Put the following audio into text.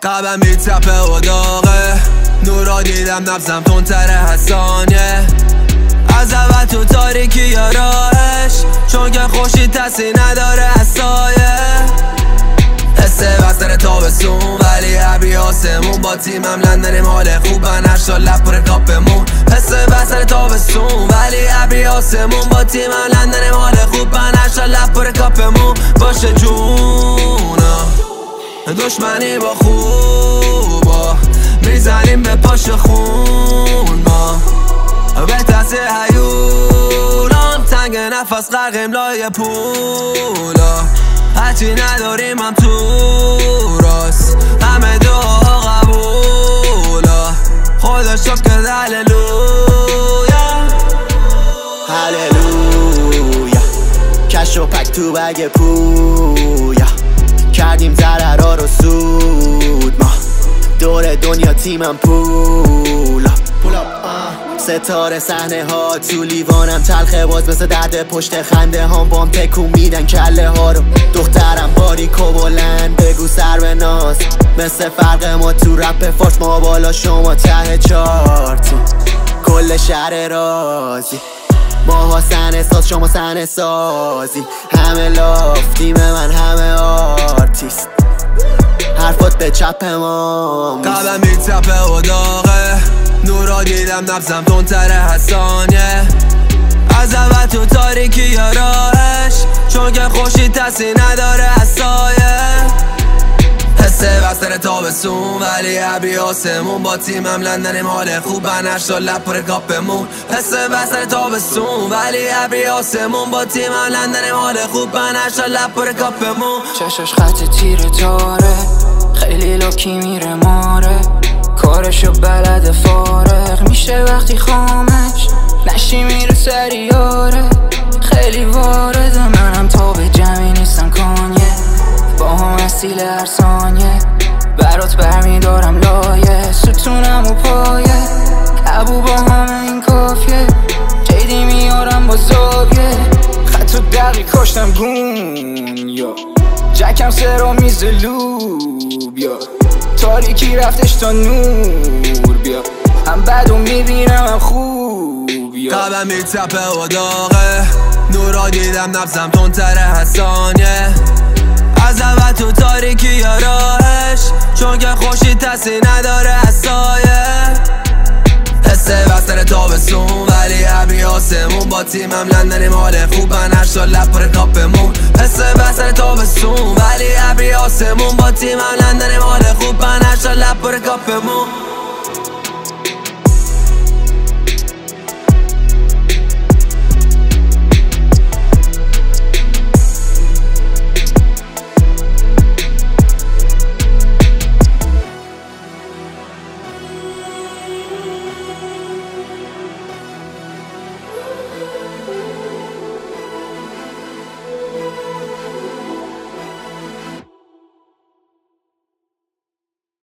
قلبم میتپه و داغه، نورا دیدم نبزم تندتره حسانیه. از اول تو تاریکی یا راهش، چون که خوشی تسی نداره سایه. حسه بستر تابستون ولی ابری آسمون، با تیمم لندنیم حال خوبن 8 تا لب پر کاپمون. حسه بستر تابستون ولی ابری آسمون، با تیمم لندنیم حال خوبن 8 تا لب پر کاپمون. باشه جونا دشمنی با خوبا، میزنیم به پاش خون ما. به دست هیولان تنگ نفس غرقیم لای پولا. هرچی نداریم هم تو راست، همه دعا قبولا. خدا شکر هللویا هللویا. کش و پک تو بگ پویا، کردیم ضررها رو سود ما. دور دنیا تیمم پولا. ستاره صحنه ها تو لیوانم تلخه، باز مثل درد پشت خنده هام بام تکون میدن کله ها رو. دخترم باریک و بلند بگو سر به ناز، مثل فرق ما تو رپ فارس، ما بالا شما ته چارتون. کل شهر رازی ماها صحنه ساز، شما صحنه سازی. همه لاف تیم من همه آرتیست، حرفات به چپ ما. قلبم میتپه و داغه، نورا دیدم نبزم تندتره حسانیه. از اول تو تاریکی یا راهش، چون که خوشی تسی نداره سایه. حسه بستر تابستون ولی ابری آسمون، با تیمم لندنیم حال خوبن 8 تا لب پر کاپمون. حسه بستر تابستون ولی ابری آسمون، با تیمم لندنیم حال خوبن 8 تا لب پر کاپمون. چشاش خط تیره تاره، خیلی لاکی میره ماره. کارشو بلد فارغ میشه وقتی خامش، نشی میره سریاره. خیلی وارد منم تا به جمعی نیستم کانیه، با هم استیل هر ثانیه. برات برمیدارم لایه، ستونم و پایه. ابو با همه این کافیه، جیدی میارم با زاویه. خط و دقی کاشتم گون یا جکم سرا میز لوب یا تاریکی رفتش تا نور بیا. هم بدو میبینم هم خوب یا قلبم میتپه و داغه، نورا دیدم نبزم تندتره حسانیه. از اول تو تاریکی یا راهش، چون که خوشی تسی نداره سایه. حسه بستر تابستون ولی ابری آسمون، با تیمم لندنیم حال خوبن 8 تا لب پر کاپمون. حسه بستر تابستون ولی ابری آسمون، با تیمم لندنیم حال خوبن 8 تا لب پر کاپمون.